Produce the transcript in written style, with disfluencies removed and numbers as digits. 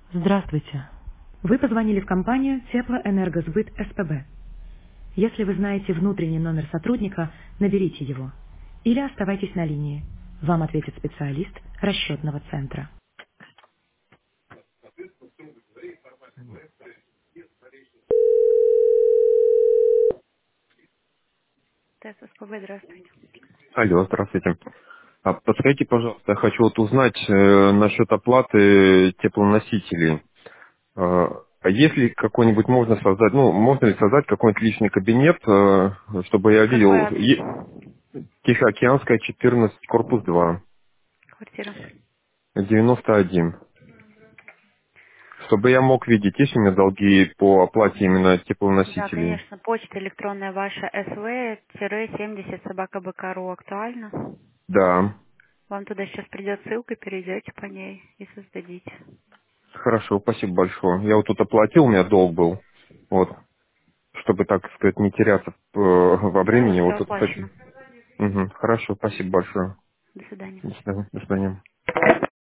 Здравствуйте. Вы позвонили в компанию Теплоэнергосбыт СПБ. Если вы знаете внутренний номер сотрудника, наберите его. Или оставайтесь на линии. Вам ответит специалист расчетного центра. ТЭС СПБ, здравствуйте. Алло, здравствуйте. Подскажите, пожалуйста, я хочу вот узнать насчет оплаты теплоносителей. А есть ли какой-нибудь можно создать, ну, можно ли создать какой-нибудь личный кабинет, чтобы я Какой видел адрес? Тихоокеанская, 14, корпус 2, Квартира. 91. Чтобы я мог видеть, есть у меня долги по оплате именно Да, теплоносителей. конечно. Почта электронная ваша sv-70 собака БК.ру актуальна. Да, Вам туда сейчас придет ссылка, перейдете по ней и создадите. хорошо, спасибо большое. Я вот тут оплатил, у меня долг был. Вот. Чтобы, так сказать, не теряться во Да, времени, все вот тут хочу. оплачено. Мгм. Хорошо, спасибо большое. До свидания. До свидания. До свидания.